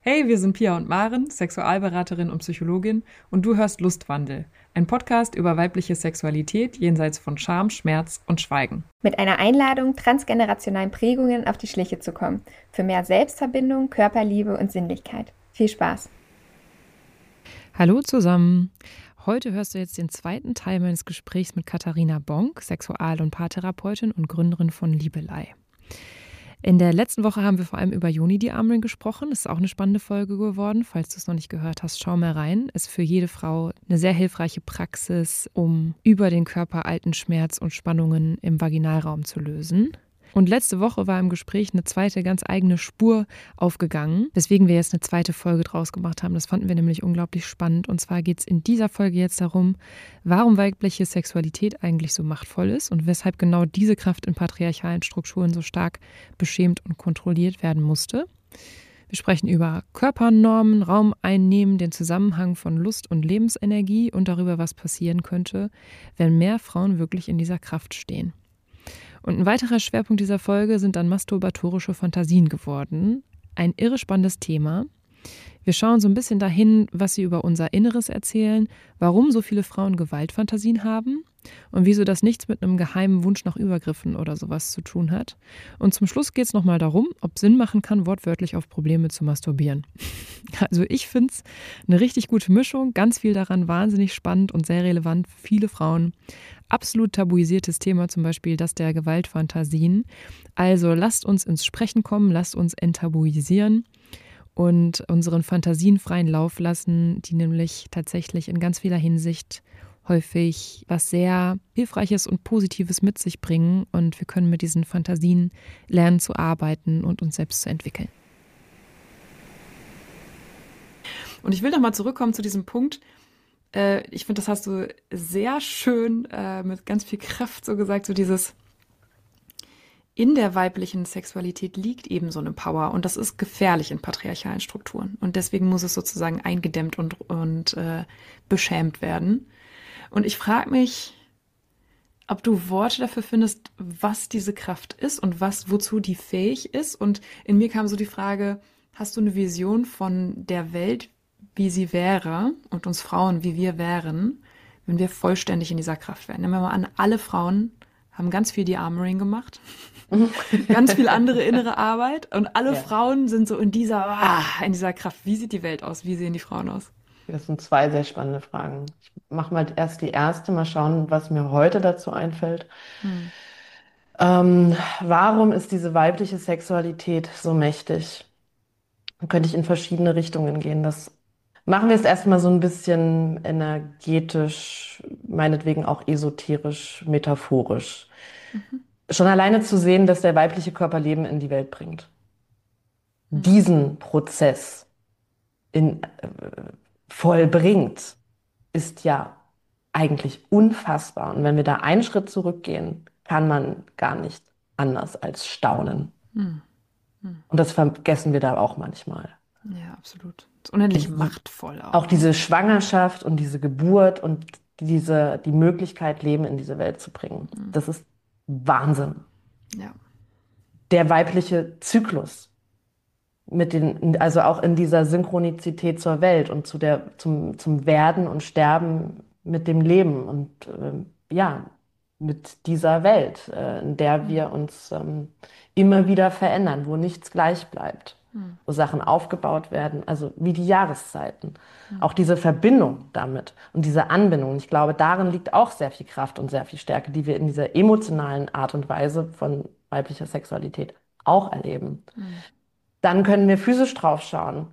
Hey, wir sind Pia und Maren, Sexualberaterin und Psychologin, und du hörst Lustwandel, ein Podcast über weibliche Sexualität jenseits von Scham, Schmerz und Schweigen. Mit einer Einladung, transgenerationalen Prägungen auf die Schliche zu kommen. Für mehr Selbstverbindung, Körperliebe und Sinnlichkeit. Viel Spaß! Hallo zusammen! Heute hörst du jetzt den zweiten Teil meines Gesprächs mit Katharina Bonk, Sexual- und Paartherapeutin und Gründerin von Liebelei. In der letzten Woche haben wir vor allem über Yoni-Dearming gesprochen. Das ist auch eine spannende Folge geworden. Falls du es noch nicht gehört hast, schau mal rein. Ist für jede Frau eine sehr hilfreiche Praxis, um über den Körper alten Schmerz und Spannungen im Vaginalraum zu lösen. Und letzte Woche war im Gespräch eine zweite ganz eigene Spur aufgegangen, weswegen wir jetzt eine zweite Folge draus gemacht haben. Das fanden wir nämlich unglaublich spannend. Und zwar geht es in dieser Folge jetzt darum, warum weibliche Sexualität eigentlich so machtvoll ist und weshalb genau diese Kraft in patriarchalen Strukturen so stark beschämt und kontrolliert werden musste. Wir sprechen über Körpernormen, Raum einnehmen, den Zusammenhang von Lust und Lebensenergie und darüber, was passieren könnte, wenn mehr Frauen wirklich in dieser Kraft stehen. Und ein weiterer Schwerpunkt dieser Folge sind dann masturbatorische Fantasien geworden. Ein irre spannendes Thema. Wir schauen so ein bisschen dahin, was sie über unser Inneres erzählen, warum so viele Frauen Gewaltfantasien haben und wieso das nichts mit einem geheimen Wunsch nach Übergriffen oder sowas zu tun hat. Und zum Schluss geht es nochmal darum, ob Sinn machen kann, wortwörtlich auf Probleme zu masturbieren. Also ich finde es eine richtig gute Mischung, ganz viel daran wahnsinnig spannend und sehr relevant für viele Frauen. Absolut tabuisiertes Thema zum Beispiel das der Gewaltfantasien. Also lasst uns ins Sprechen kommen, lasst uns enttabuisieren und unseren Fantasien freien Lauf lassen, die nämlich tatsächlich in ganz vieler Hinsicht häufig was sehr Hilfreiches und Positives mit sich bringen. Und wir können mit diesen Fantasien lernen zu arbeiten und uns selbst zu entwickeln. Und ich will nochmal zurückkommen zu diesem Punkt. Ich finde, das hast du sehr schön mit ganz viel Kraft so gesagt, so dieses in der weiblichen Sexualität liegt eben so eine Power und das ist gefährlich in patriarchalen Strukturen und deswegen muss es sozusagen eingedämmt und beschämt werden. Und ich frage mich, ob du Worte dafür findest, was diese Kraft ist und wozu die fähig ist. Und in mir kam so die Frage, hast du eine Vision von der Welt, wie sie wäre und uns Frauen, wie wir wären, wenn wir vollständig in dieser Kraft wären? Nehmen wir mal an, alle Frauen haben ganz viel De-Armoring gemacht, ganz viel andere innere Arbeit und alle Frauen sind so in dieser Kraft. Wie sieht die Welt aus? Wie sehen die Frauen aus? Das sind zwei sehr spannende Fragen. Ich mache mal erst die erste, mal schauen, was mir heute dazu einfällt. Hm. Warum ist diese weibliche Sexualität so mächtig? Da könnte ich in verschiedene Richtungen gehen. Das machen wir jetzt erstmal so ein bisschen energetisch, meinetwegen auch esoterisch, metaphorisch. Mhm. Schon alleine zu sehen, dass der weibliche Körper Leben in die Welt bringt. Hm. Diesen Prozess vollbringt, ist ja eigentlich unfassbar. Und wenn wir da einen Schritt zurückgehen, kann man gar nicht anders als staunen. Hm. Hm. Und das vergessen wir da auch manchmal. Ja, absolut. Das ist unendlich Die, machtvoll auch auch, ne? diese Schwangerschaft und diese Geburt und die Möglichkeit, Leben in diese Welt zu bringen, Hm. das ist Wahnsinn. Ja. Der weibliche Zyklus also auch in dieser Synchronizität zur Welt und zum Werden und Sterben mit dem Leben und ja, mit dieser Welt, in der Hm. wir uns immer wieder verändern, wo nichts gleich bleibt, Hm. wo Sachen aufgebaut werden, also wie die Jahreszeiten. Hm. Auch diese Verbindung damit und diese Anbindung. Ich glaube, darin liegt auch sehr viel Kraft und sehr viel Stärke, die wir in dieser emotionalen Art und Weise von weiblicher Sexualität auch erleben. Hm. Dann können wir physisch drauf schauen.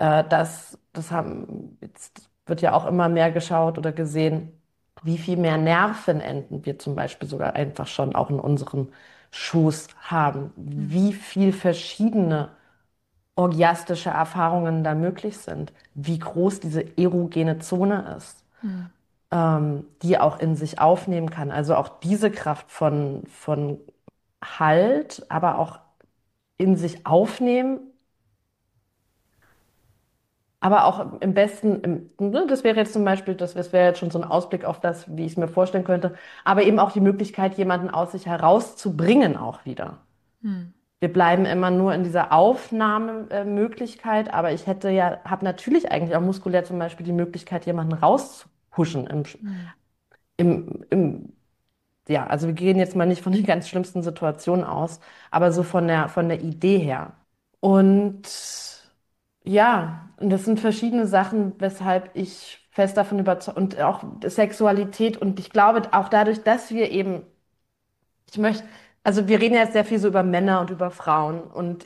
Jetzt wird ja auch immer mehr geschaut oder gesehen, wie viel mehr Nervenenden wir zum Beispiel sogar einfach schon auch in unserem Schoß haben. Hm. Wie viel verschiedene orgiastische Erfahrungen da möglich sind. Wie groß diese erogene Zone ist, Hm. die auch in sich aufnehmen kann. Also auch diese Kraft von Halt, aber auch in sich aufnehmen, aber auch ne, das wäre jetzt zum Beispiel, das wäre jetzt schon so ein Ausblick auf das, wie ich es mir vorstellen könnte, aber eben auch die Möglichkeit, jemanden aus sich herauszubringen auch wieder. Hm. wir bleiben immer nur in dieser Aufnahmemöglichkeit, aber ich habe natürlich eigentlich auch muskulär zum Beispiel die Möglichkeit, jemanden rauszuhuschen im, im, ja, also wir gehen jetzt mal nicht von den ganz schlimmsten Situationen aus, aber so von der Idee her. Und ja, und das sind verschiedene Sachen, weshalb ich fest davon überzeugt und auch Sexualität und ich glaube auch dadurch, dass wir eben, ich möchte, also wir reden ja jetzt sehr viel so über Männer und über Frauen und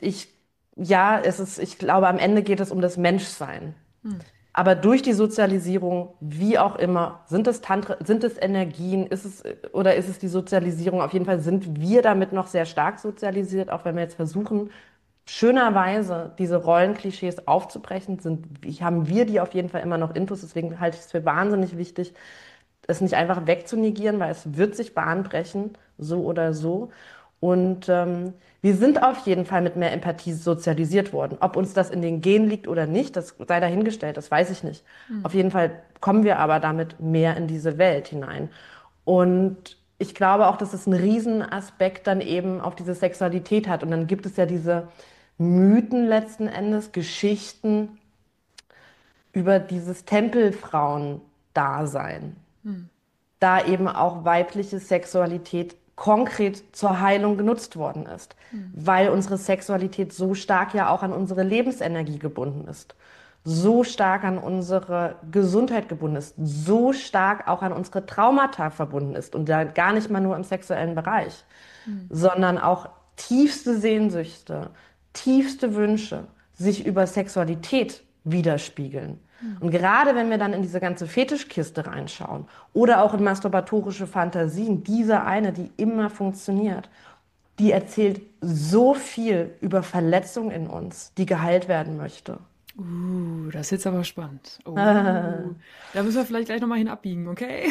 ich glaube, am Ende geht es um das Menschsein. Aber durch die Sozialisierung, wie auch immer, sind es Tantra, sind es Energien, oder ist es die Sozialisierung? Auf jeden Fall sind wir damit noch sehr stark sozialisiert, auch wenn wir jetzt versuchen, schönerweise diese Rollenklischees aufzubrechen, haben wir die auf jeden Fall immer noch intus. Deswegen halte ich es für wahnsinnig wichtig, es nicht einfach wegzunegieren, weil es wird sich Bahn brechen, so oder so. Und wir sind auf jeden Fall mit mehr Empathie sozialisiert worden. Ob uns das in den Genen liegt oder nicht, das sei dahingestellt, das weiß ich nicht. Auf jeden Fall kommen wir aber damit mehr in diese Welt hinein. Und ich glaube auch, dass es einen Riesenaspekt dann eben auf diese Sexualität hat. Und dann gibt es ja diese Mythen letzten Endes, Geschichten über dieses Tempelfrauen-Dasein, da eben auch weibliche Sexualität konkret zur Heilung genutzt worden ist, weil unsere Sexualität so stark ja auch an unsere Lebensenergie gebunden ist, so stark an unsere Gesundheit gebunden ist, so stark auch an unsere Traumata verbunden ist und da gar nicht mal nur im sexuellen Bereich, sondern auch tiefste Sehnsüchte, tiefste Wünsche sich über Sexualität widerspiegeln. Und gerade wenn wir dann in diese ganze Fetischkiste reinschauen oder auch in masturbatorische Fantasien, diese eine, die immer funktioniert, die erzählt so viel über Verletzung in uns, die geheilt werden möchte. Das ist jetzt aber spannend. Da müssen wir vielleicht gleich nochmal hin abbiegen, okay?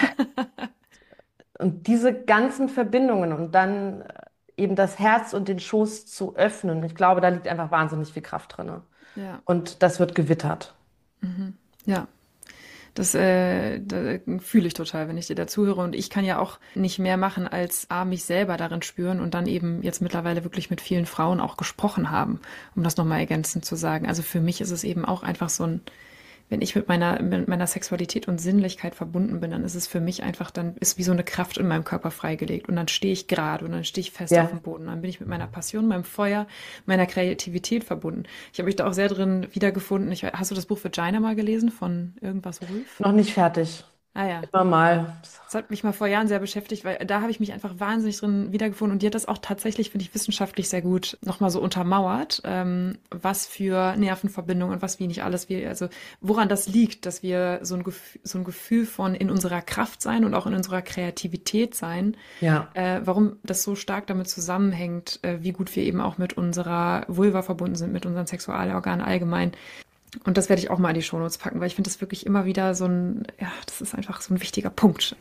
Und diese ganzen Verbindungen und dann eben das Herz und den Schoß zu öffnen, ich glaube, da liegt einfach wahnsinnig viel Kraft drin. Ja. Und das wird gewittert. Ja, das da fühle ich total, wenn ich dir dazuhöre. Und ich kann ja auch nicht mehr machen, als mich selber darin spüren und dann eben jetzt mittlerweile wirklich mit vielen Frauen auch gesprochen haben, um das nochmal ergänzend zu sagen. Also für mich ist es eben auch einfach so wenn ich mit meiner Sexualität und Sinnlichkeit verbunden bin, dann ist es für mich einfach, dann ist wie so eine Kraft in meinem Körper freigelegt und dann stehe ich gerade und dann stehe ich fest auf dem Boden. Dann bin ich mit meiner Passion, meinem Feuer, meiner Kreativität verbunden. Ich habe mich da auch sehr drin wiedergefunden. Hast du das Buch Vagina mal gelesen von irgendwas Wolf? Noch nicht fertig. Ah ja. Immer mal. Das hat mich mal vor Jahren sehr beschäftigt, weil da habe ich mich einfach wahnsinnig drin wiedergefunden und die hat das auch tatsächlich, finde ich, wissenschaftlich sehr gut nochmal so untermauert, was für Nervenverbindungen und was wie nicht alles also woran das liegt, dass wir so ein Gefühl von in unserer Kraft sein und auch in unserer Kreativität sein, warum das so stark damit zusammenhängt, wie gut wir eben auch mit unserer Vulva verbunden sind, mit unseren Sexualorganen allgemein. Und das werde ich auch mal in die Shownotes packen, weil ich finde das wirklich immer wieder das ist einfach so ein wichtiger Punkt.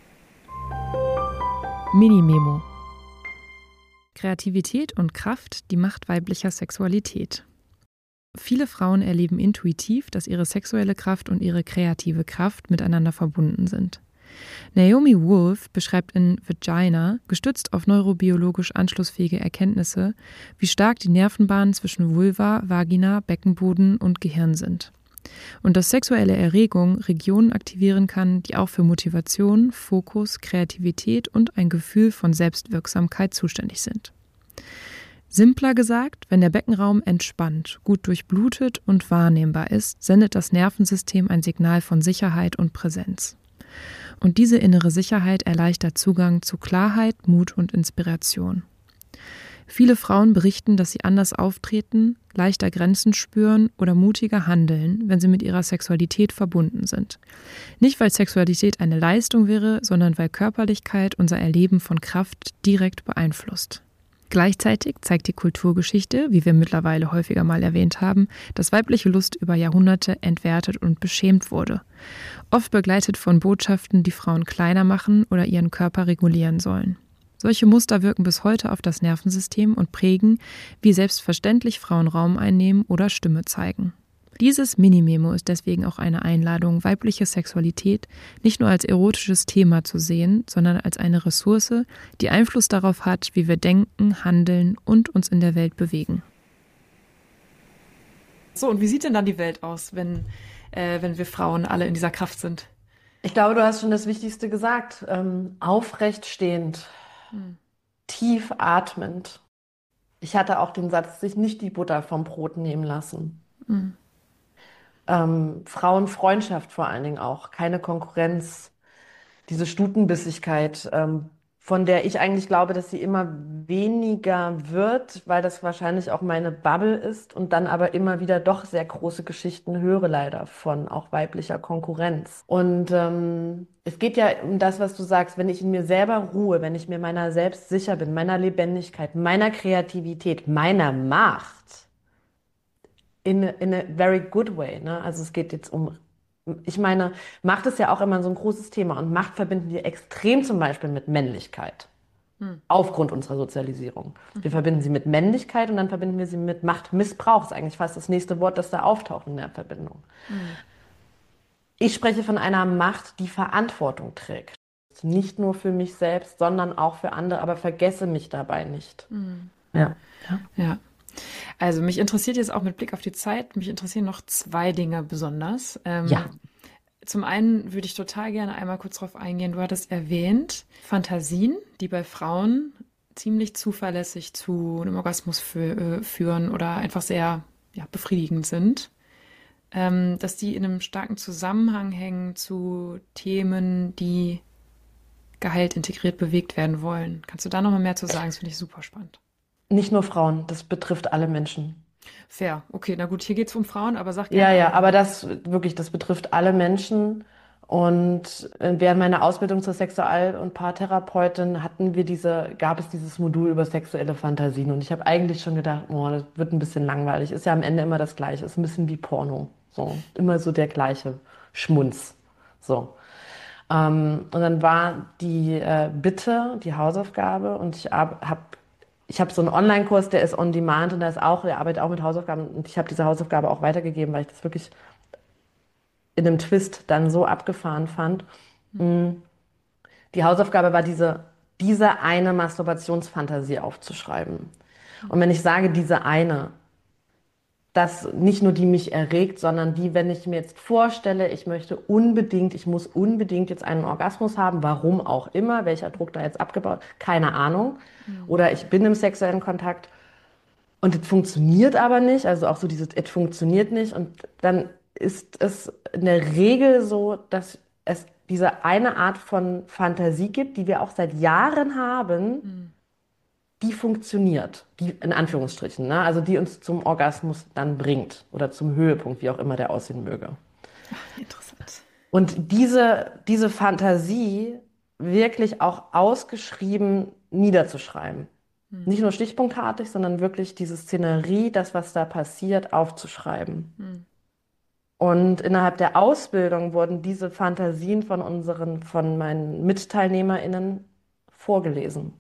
Mini-Memo. Kreativität und Kraft, die Macht weiblicher Sexualität. Viele Frauen erleben intuitiv, dass ihre sexuelle Kraft und ihre kreative Kraft miteinander verbunden sind. Naomi Wolf beschreibt in Vagina, gestützt auf neurobiologisch anschlussfähige Erkenntnisse, wie stark die Nervenbahnen zwischen Vulva, Vagina, Beckenboden und Gehirn sind. Und dass sexuelle Erregung Regionen aktivieren kann, die auch für Motivation, Fokus, Kreativität und ein Gefühl von Selbstwirksamkeit zuständig sind. Simpler gesagt, wenn der Beckenraum entspannt, gut durchblutet und wahrnehmbar ist, sendet das Nervensystem ein Signal von Sicherheit und Präsenz. Und diese innere Sicherheit erleichtert Zugang zu Klarheit, Mut und Inspiration. Viele Frauen berichten, dass sie anders auftreten, leichter Grenzen spüren oder mutiger handeln, wenn sie mit ihrer Sexualität verbunden sind. Nicht, weil Sexualität eine Leistung wäre, sondern weil Körperlichkeit unser Erleben von Kraft direkt beeinflusst. Gleichzeitig zeigt die Kulturgeschichte, wie wir mittlerweile häufiger mal erwähnt haben, dass weibliche Lust über Jahrhunderte entwertet und beschämt wurde. Oft begleitet von Botschaften, die Frauen kleiner machen oder ihren Körper regulieren sollen. Solche Muster wirken bis heute auf das Nervensystem und prägen, wie selbstverständlich Frauen Raum einnehmen oder Stimme zeigen. Dieses Minimemo ist deswegen auch eine Einladung, weibliche Sexualität nicht nur als erotisches Thema zu sehen, sondern als eine Ressource, die Einfluss darauf hat, wie wir denken, handeln und uns in der Welt bewegen. So, und wie sieht denn dann die Welt aus, wenn wir Frauen alle in dieser Kraft sind? Ich glaube, du hast schon das Wichtigste gesagt. Aufrecht stehend, tief atmend. Ich hatte auch den Satz, sich nicht die Butter vom Brot nehmen lassen. Frauenfreundschaft vor allen Dingen auch, keine Konkurrenz, diese Stutenbissigkeit, von der ich eigentlich glaube, dass sie immer weniger wird, weil das wahrscheinlich auch meine Bubble ist und dann aber immer wieder doch sehr große Geschichten höre leider von auch weiblicher Konkurrenz. Und es geht ja um das, was du sagst, wenn ich in mir selber ruhe, wenn ich mir meiner selbst sicher bin, meiner Lebendigkeit, meiner Kreativität, meiner Macht, in a very good way, ne? Also es geht jetzt um, ich meine, Macht ist ja auch immer so ein großes Thema und Macht verbinden wir extrem zum Beispiel mit Männlichkeit. Aufgrund unserer Sozialisierung. Wir verbinden sie mit Männlichkeit und dann verbinden wir sie mit Machtmissbrauch. Das ist eigentlich fast das nächste Wort, das da auftaucht in der Verbindung. Ich spreche von einer Macht, die Verantwortung trägt. Nicht nur für mich selbst, sondern auch für andere, aber vergesse mich dabei nicht. Ja. Ja. Also mich interessiert jetzt auch mit Blick auf die Zeit, mich interessieren noch zwei Dinge besonders. Ja. Zum einen würde ich total gerne einmal kurz darauf eingehen, du hattest erwähnt, Fantasien, die bei Frauen ziemlich zuverlässig zu einem Orgasmus führen oder einfach sehr befriedigend sind, dass die in einem starken Zusammenhang hängen zu Themen, die geheilt, integriert, bewegt werden wollen. Kannst du da nochmal mehr zu sagen? Das finde ich super spannend. Nicht nur Frauen, das betrifft alle Menschen. Fair. Okay, na gut, hier geht es um Frauen, aber sag gerne. Ja, aber das betrifft alle Menschen. Und während meiner Ausbildung zur Sexual- und Paartherapeutin gab es dieses Modul über sexuelle Fantasien. Und ich habe eigentlich schon gedacht, oh, das wird ein bisschen langweilig. Ist ja am Ende immer das Gleiche. Ist ein bisschen wie Porno. So, immer so der gleiche Schmunz. So. Und dann war die Bitte, die Hausaufgabe, und ich hab so einen Online-Kurs, der ist on demand und der arbeitet auch mit Hausaufgaben und ich habe diese Hausaufgabe auch weitergegeben, weil ich das wirklich in einem Twist dann so abgefahren fand. Die Hausaufgabe war diese eine Masturbationsfantasie aufzuschreiben. Und wenn ich sage, diese eine, dass nicht nur die mich erregt, sondern die, wenn ich mir jetzt vorstelle, ich muss unbedingt jetzt einen Orgasmus haben, warum auch immer, welcher Druck da jetzt abgebaut, keine Ahnung. Oder ich bin im sexuellen Kontakt und es funktioniert aber nicht, also auch so es funktioniert nicht. Und dann ist es in der Regel so, dass es diese eine Art von Fantasie gibt, die wir auch seit Jahren haben, die funktioniert, die in Anführungsstrichen, ne? Also die uns zum Orgasmus dann bringt oder zum Höhepunkt, wie auch immer der aussehen möge. Interessant. Und diese Fantasie wirklich auch ausgeschrieben niederzuschreiben. Nicht nur stichpunktartig, sondern wirklich diese Szenerie, das, was da passiert, aufzuschreiben. Und innerhalb der Ausbildung wurden diese Fantasien von meinen MitteilnehmerInnen vorgelesen.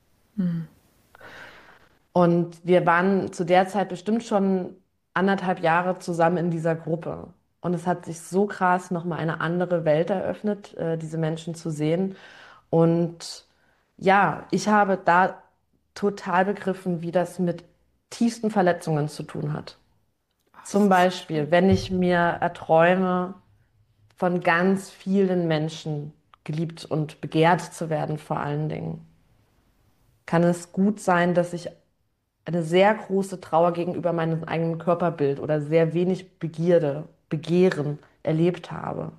Und wir waren zu der Zeit bestimmt schon 1,5 Jahre zusammen in dieser Gruppe. Und es hat sich so krass nochmal eine andere Welt eröffnet, diese Menschen zu sehen. Und ja, ich habe da total begriffen, wie das mit tiefsten Verletzungen zu tun hat. Zum Beispiel, wenn ich mir erträume, von ganz vielen Menschen geliebt und begehrt zu werden, vor allen Dingen, kann es gut sein, dass ich eine sehr große Trauer gegenüber meinem eigenen Körperbild oder sehr wenig Begehren erlebt habe.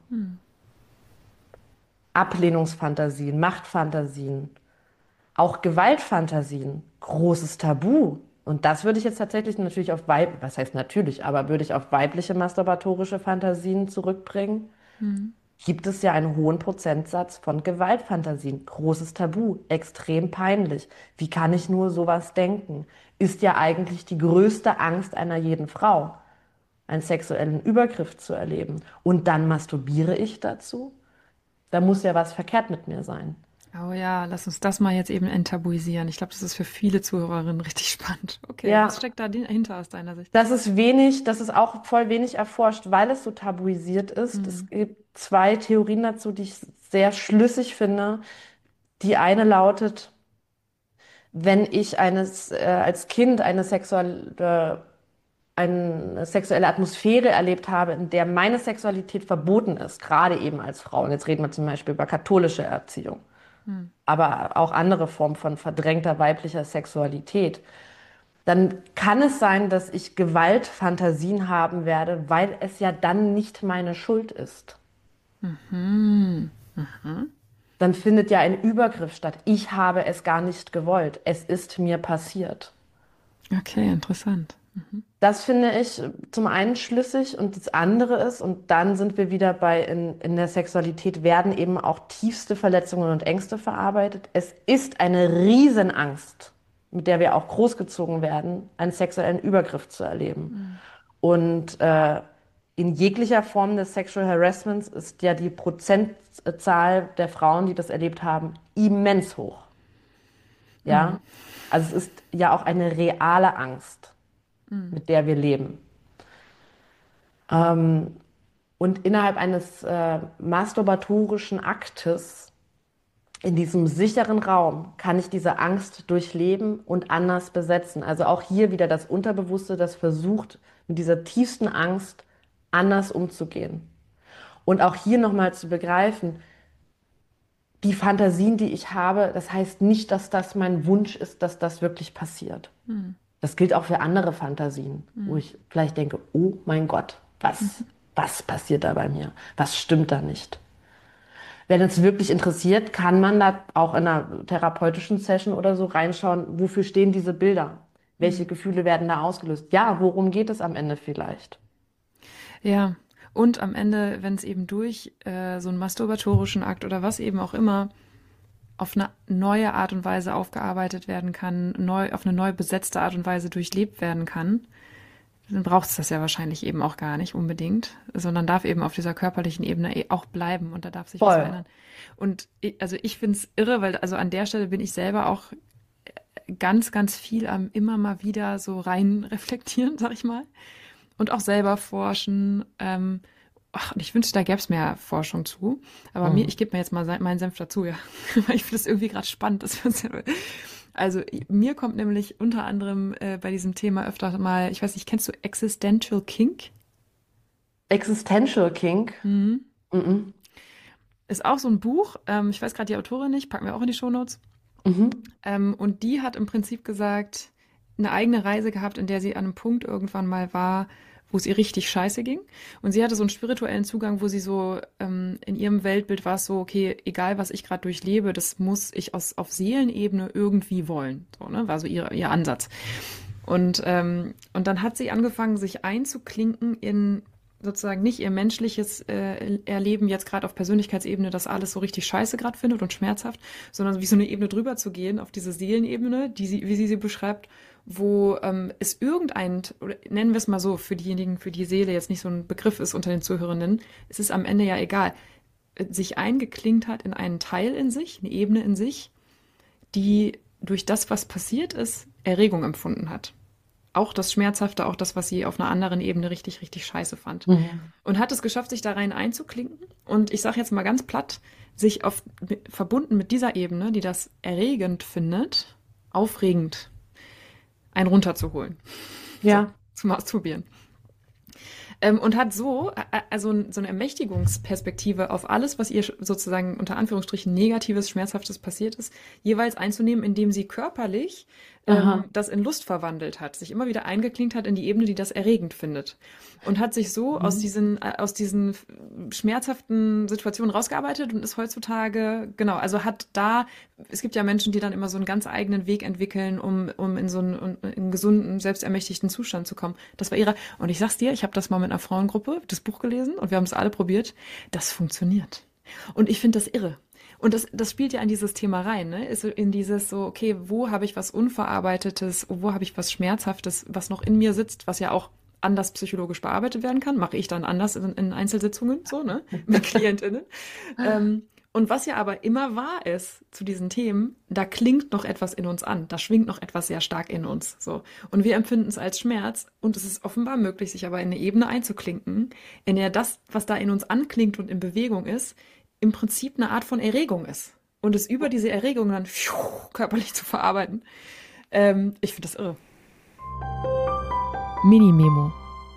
Ablehnungsfantasien, Machtfantasien, auch Gewaltfantasien, großes Tabu. Und das würde ich jetzt tatsächlich natürlich was heißt natürlich, aber würde ich auf weibliche masturbatorische Fantasien zurückbringen, gibt es ja einen hohen Prozentsatz von Gewaltfantasien. Großes Tabu, extrem peinlich. Wie kann ich nur sowas denken? Ist ja eigentlich die größte Angst einer jeden Frau, einen sexuellen Übergriff zu erleben. Und dann masturbiere ich dazu? Da muss ja was verkehrt mit mir sein. Oh ja, lass uns das mal jetzt eben enttabuisieren. Ich glaube, das ist für viele Zuhörerinnen richtig spannend. Okay, was Ja, steckt da dahinter aus deiner Sicht? das ist auch voll wenig erforscht, weil es so tabuisiert ist. Hm. Es gibt zwei Theorien dazu, die ich sehr schlüssig finde. Die eine lautet, wenn ich als Kind eine sexuelle Atmosphäre erlebt habe, in der meine Sexualität verboten ist, gerade eben als Frau. Und jetzt reden wir zum Beispiel über katholische Erziehung, Hm. aber auch andere Formen von verdrängter weiblicher Sexualität. Dann kann es sein, dass ich Gewaltfantasien haben werde, weil es ja dann nicht meine Schuld ist. Mhm. Mhm. Dann findet ja ein Übergriff statt. Ich habe es gar nicht gewollt. Es ist mir passiert. Okay, interessant. Das finde ich zum einen schlüssig und das andere ist, und dann sind wir wieder in der Sexualität, werden eben auch tiefste Verletzungen und Ängste verarbeitet. Es ist eine Riesenangst, mit der wir auch großgezogen werden, einen sexuellen Übergriff zu erleben. Hm. Und in jeglicher Form des Sexual Harassments ist ja die Prozentzahl der Frauen, die das erlebt haben, immens hoch. Hm. Ja, also es ist ja auch eine reale Angst, Hm. mit der wir leben. Ähm, und innerhalb eines masturbatorischen Aktes, in diesem sicheren Raum, kann ich diese Angst durchleben und anders besetzen. Also auch hier wieder das Unterbewusste, das versucht, mit dieser tiefsten Angst anders umzugehen. Und auch hier nochmal zu begreifen, die Fantasien, die ich habe, das heißt nicht, dass das mein Wunsch ist, dass das wirklich passiert. Hm. Das gilt auch für andere Fantasien, wo Hm. ich vielleicht denke, oh mein Gott, was passiert da bei mir? Was stimmt da nicht? Wenn es wirklich interessiert, kann man da auch in einer therapeutischen Session oder so reinschauen, wofür stehen diese Bilder? Welche Hm. Gefühle werden da ausgelöst? Ja, worum geht es am Ende vielleicht? Ja, und am Ende, wenn es eben durch so einen masturbatorischen Akt oder was eben auch immer auf eine neue Art und Weise aufgearbeitet werden kann, auf eine neu besetzte Art und Weise durchlebt werden kann, dann braucht es das ja wahrscheinlich eben auch gar nicht unbedingt, sondern darf eben auf dieser körperlichen Ebene auch bleiben und da darf sich was Voll. verändern. Und also ich finde es irre, weil also an der Stelle bin ich selber auch ganz, ganz viel am immer mal wieder so rein reflektieren, sag ich mal. Und auch selber forschen. Und ich wünschte, da gäbe es mehr Forschung zu. Aber Mhm. ich gebe mir jetzt mal meinen Senf dazu, ja. Weil ich finde das irgendwie gerade spannend. Also mir kommt nämlich unter anderem bei diesem Thema öfter mal, ich weiß nicht, kennst du Existential Kink? Existential Kink. Mhm. Mhm. Ist auch so ein Buch. Ich weiß gerade die Autorin nicht, packen wir auch in die Shownotes. Mhm. Und die hat im Prinzip gesagt, eine eigene Reise gehabt, in der sie an einem Punkt irgendwann mal war, wo es ihr richtig scheiße ging. Und sie hatte so einen spirituellen Zugang, wo sie so in ihrem Weltbild war es so, okay, egal was ich gerade durchlebe, das muss ich auf Seelenebene irgendwie wollen. So, ne? War so ihr Ansatz. Und dann hat sie angefangen, sich einzuklinken in sozusagen nicht ihr menschliches Erleben jetzt gerade auf Persönlichkeitsebene, das alles so richtig scheiße gerade findet und schmerzhaft, sondern wie so eine Ebene drüber zu gehen, auf diese Seelenebene, wie sie beschreibt, wo es oder nennen wir es mal so, für diejenigen, für die Seele jetzt nicht so ein Begriff ist unter den Zuhörenden, es ist am Ende ja egal, sich eingeklinkt hat in einen Teil in sich, eine Ebene in sich, die durch das, was passiert ist, Erregung empfunden hat. Auch das Schmerzhafte, auch das, was sie auf einer anderen Ebene richtig, richtig scheiße fand. Mhm. Und hat es geschafft, sich da rein einzuklinken. Und ich sage jetzt mal ganz platt, verbunden mit dieser Ebene, die das erregend findet, aufregend, einen runterzuholen. So, Ja. zum Ausprobieren. Und hat also so eine Ermächtigungsperspektive auf alles, was ihr sozusagen unter Anführungsstrichen Negatives, Schmerzhaftes passiert ist, jeweils einzunehmen, indem sie körperlich Aha. das in Lust verwandelt hat, sich immer wieder eingeklinkt hat in die Ebene, die das erregend findet. Und hat sich so aus Mhm. diesen schmerzhaften Situationen rausgearbeitet und ist heutzutage, genau, also es gibt ja Menschen, die dann immer so einen ganz eigenen Weg entwickeln, um in so einen gesunden, selbstermächtigten Zustand zu kommen. Das war ihre, und ich sag's dir, ich habe das mal mit einer Frauengruppe, das Buch gelesen und wir haben es alle probiert. Das funktioniert. Und ich finde das irre. Und das spielt ja in dieses Thema rein, ne? Ist so in dieses so, okay, wo habe ich was Unverarbeitetes, wo habe ich was Schmerzhaftes, was noch in mir sitzt, was ja auch anders psychologisch bearbeitet werden kann, mache ich dann anders in Einzelsitzungen, so, ne, mit KlientInnen. Und was ja aber immer wahr ist zu diesen Themen, da klingt noch etwas in uns an, da schwingt noch etwas sehr stark in uns. So. Und wir empfinden es als Schmerz und es ist offenbar möglich, sich aber in eine Ebene einzuklinken, in der das, was da in uns anklingt und in Bewegung ist, im Prinzip eine Art von Erregung ist. Und es über diese Erregung dann körperlich zu verarbeiten. Ich finde das irre. Mini-Memo.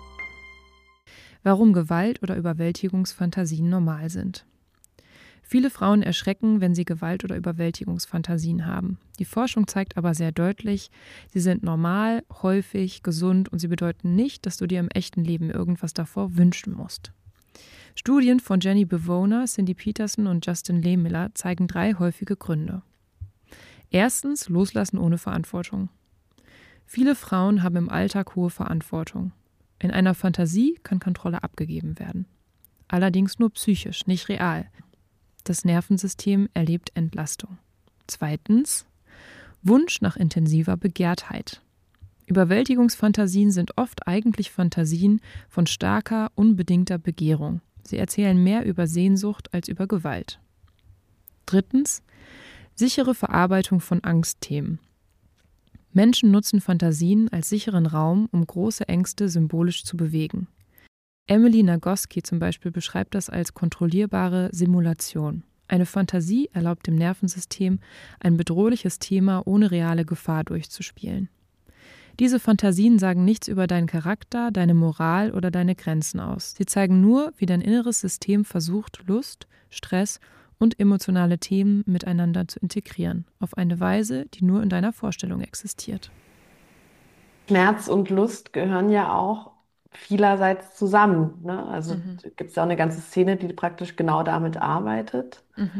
Warum Gewalt- oder Überwältigungsfantasien normal sind. Viele Frauen erschrecken, wenn sie Gewalt- oder Überwältigungsfantasien haben. Die Forschung zeigt aber sehr deutlich, sie sind normal, häufig, gesund und sie bedeuten nicht, dass du dir im echten Leben irgendwas davor wünschen musst. Studien von Jenny Bewoner, Cindy Peterson und Justin Lehmiller zeigen 3 häufige Gründe. Erstens, Loslassen ohne Verantwortung. Viele Frauen haben im Alltag hohe Verantwortung. In einer Fantasie kann Kontrolle abgegeben werden. Allerdings nur psychisch, nicht real. Das Nervensystem erlebt Entlastung. Zweitens, Wunsch nach intensiver Begehrtheit. Überwältigungsfantasien sind oft eigentlich Fantasien von starker, unbedingter Begehrung. Sie erzählen mehr über Sehnsucht als über Gewalt. Drittens, sichere Verarbeitung von Angstthemen. Menschen nutzen Fantasien als sicheren Raum, um große Ängste symbolisch zu bewegen. Emily Nagoski zum Beispiel beschreibt das als kontrollierbare Simulation. Eine Fantasie erlaubt dem Nervensystem, ein bedrohliches Thema ohne reale Gefahr durchzuspielen. Diese Fantasien sagen nichts über deinen Charakter, deine Moral oder deine Grenzen aus. Sie zeigen nur, wie dein inneres System versucht, Lust, Stress und emotionale Themen miteinander zu integrieren, auf eine Weise, die nur in deiner Vorstellung existiert. Schmerz und Lust gehören ja auch vielerseits zusammen. Ne? Also gibt es ja auch eine ganze Szene, die praktisch genau damit arbeitet.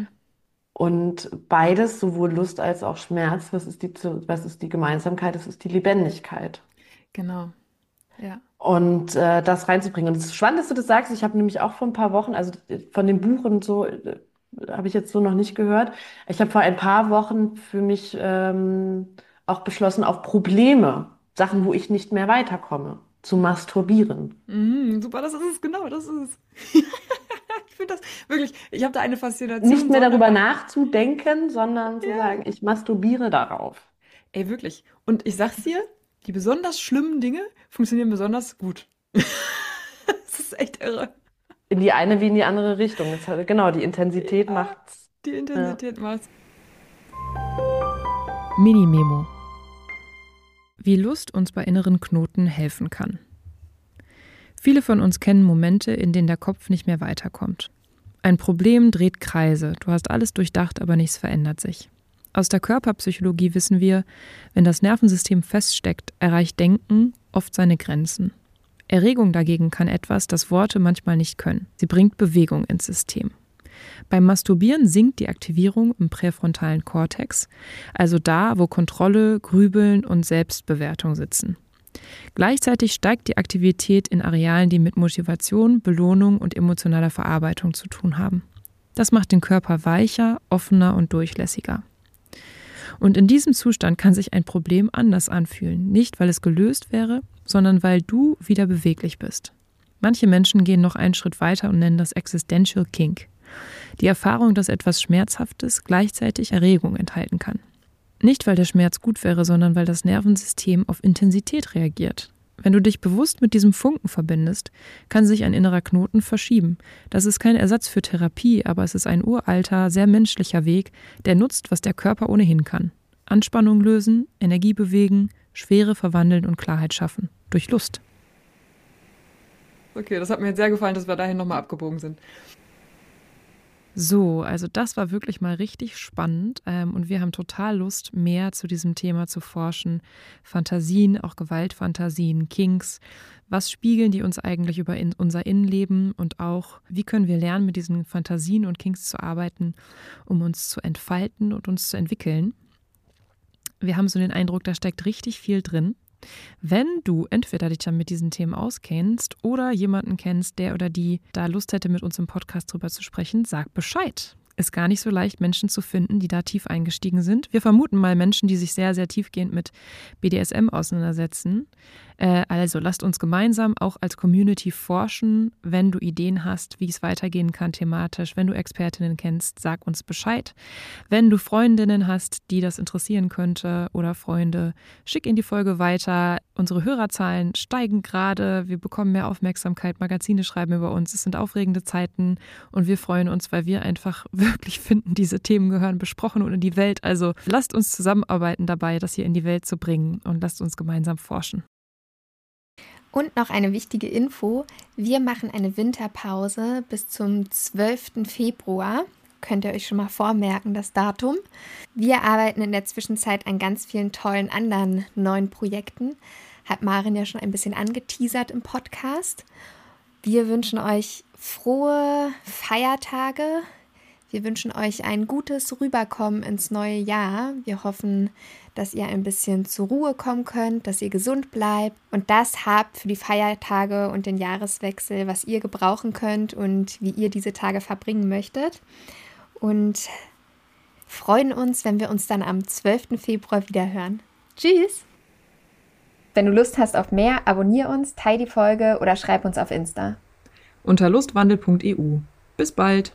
Und beides, sowohl Lust als auch Schmerz, was ist die Gemeinsamkeit? Das ist die Lebendigkeit. Genau, ja. Und das reinzubringen. Und es ist spannend, dass du das sagst. Ich habe nämlich auch vor ein paar Wochen, also von dem Buch und so, habe ich jetzt so noch nicht gehört. Ich habe vor ein paar Wochen für mich auch beschlossen, auf Probleme, Sachen, wo ich nicht mehr weiterkomme, zu masturbieren. Super, das ist es, genau, das ist es. Ich finde das wirklich, ich habe da eine Faszination. Nicht mehr darüber nachzudenken, sondern zu sagen, ich masturbiere darauf. Ey, wirklich. Und ich sag's dir, die besonders schlimmen Dinge funktionieren besonders gut. Das ist echt irre. In die eine wie in die andere Richtung. Genau, die Intensität macht's. Die Intensität macht's. Mini-Memo. Wie Lust uns bei inneren Knoten helfen kann. Viele von uns kennen Momente, in denen der Kopf nicht mehr weiterkommt. Ein Problem dreht Kreise, du hast alles durchdacht, aber nichts verändert sich. Aus der Körperpsychologie wissen wir, wenn das Nervensystem feststeckt, erreicht Denken oft seine Grenzen. Erregung dagegen kann etwas, das Worte manchmal nicht können. Sie bringt Bewegung ins System. Beim Masturbieren sinkt die Aktivierung im präfrontalen Kortex, also da, wo Kontrolle, Grübeln und Selbstbewertung sitzen. Gleichzeitig steigt die Aktivität in Arealen, die mit Motivation, Belohnung und emotionaler Verarbeitung zu tun haben. Das macht den Körper weicher, offener und durchlässiger. Und in diesem Zustand kann sich ein Problem anders anfühlen, nicht weil es gelöst wäre, sondern weil du wieder beweglich bist. Manche Menschen gehen noch einen Schritt weiter und nennen das Existential Kink. Die Erfahrung, dass etwas Schmerzhaftes gleichzeitig Erregung enthalten kann. Nicht, weil der Schmerz gut wäre, sondern weil das Nervensystem auf Intensität reagiert. Wenn du dich bewusst mit diesem Funken verbindest, kann sich ein innerer Knoten verschieben. Das ist kein Ersatz für Therapie, aber es ist ein uralter, sehr menschlicher Weg, der nutzt, was der Körper ohnehin kann. Anspannung lösen, Energie bewegen, Schwere verwandeln und Klarheit schaffen. Durch Lust. Okay, das hat mir jetzt sehr gefallen, dass wir dahin nochmal abgebogen sind. So, also das war wirklich mal richtig spannend und wir haben total Lust, mehr zu diesem Thema zu forschen. Fantasien, auch Gewaltfantasien, Kinks. Was spiegeln die uns eigentlich über unser Innenleben und auch, wie können wir lernen, mit diesen Fantasien und Kinks zu arbeiten, um uns zu entfalten und uns zu entwickeln? Wir haben so den Eindruck, da steckt richtig viel drin. Wenn du entweder dich dann mit diesen Themen auskennst oder jemanden kennst, der oder die da Lust hätte, mit uns im Podcast drüber zu sprechen, sag Bescheid. Ist gar nicht so leicht, Menschen zu finden, die da tief eingestiegen sind. Wir vermuten mal Menschen, die sich sehr, sehr tiefgehend mit BDSM auseinandersetzen. Also lasst uns gemeinsam auch als Community forschen. Wenn du Ideen hast, wie es weitergehen kann thematisch, wenn du Expertinnen kennst, sag uns Bescheid. Wenn du Freundinnen hast, die das interessieren könnte oder Freunde, schick in die Folge weiter. Unsere Hörerzahlen steigen gerade, wir bekommen mehr Aufmerksamkeit, Magazine schreiben über uns. Es sind aufregende Zeiten und wir freuen uns, weil wir einfach wirklich finden, diese Themen gehören besprochen und in die Welt. Also lasst uns zusammenarbeiten dabei, das hier in die Welt zu bringen und lasst uns gemeinsam forschen. Und noch eine wichtige Info, wir machen eine Winterpause bis zum 12. Februar. Könnt ihr euch schon mal vormerken, das Datum. Wir arbeiten in der Zwischenzeit an ganz vielen tollen anderen neuen Projekten. Hat Maren ja schon ein bisschen angeteasert im Podcast. Wir wünschen euch frohe Feiertage. Wir wünschen euch ein gutes Rüberkommen ins neue Jahr. Wir hoffen, dass ihr ein bisschen zur Ruhe kommen könnt, dass ihr gesund bleibt und das habt für die Feiertage und den Jahreswechsel, was ihr gebrauchen könnt und wie ihr diese Tage verbringen möchtet. Und freuen uns, wenn wir uns dann am 12. Februar wieder hören. Tschüss! Wenn du Lust hast auf mehr, abonnier uns, teile die Folge oder schreib uns auf Insta. Unter lustwandel.eu. Bis bald!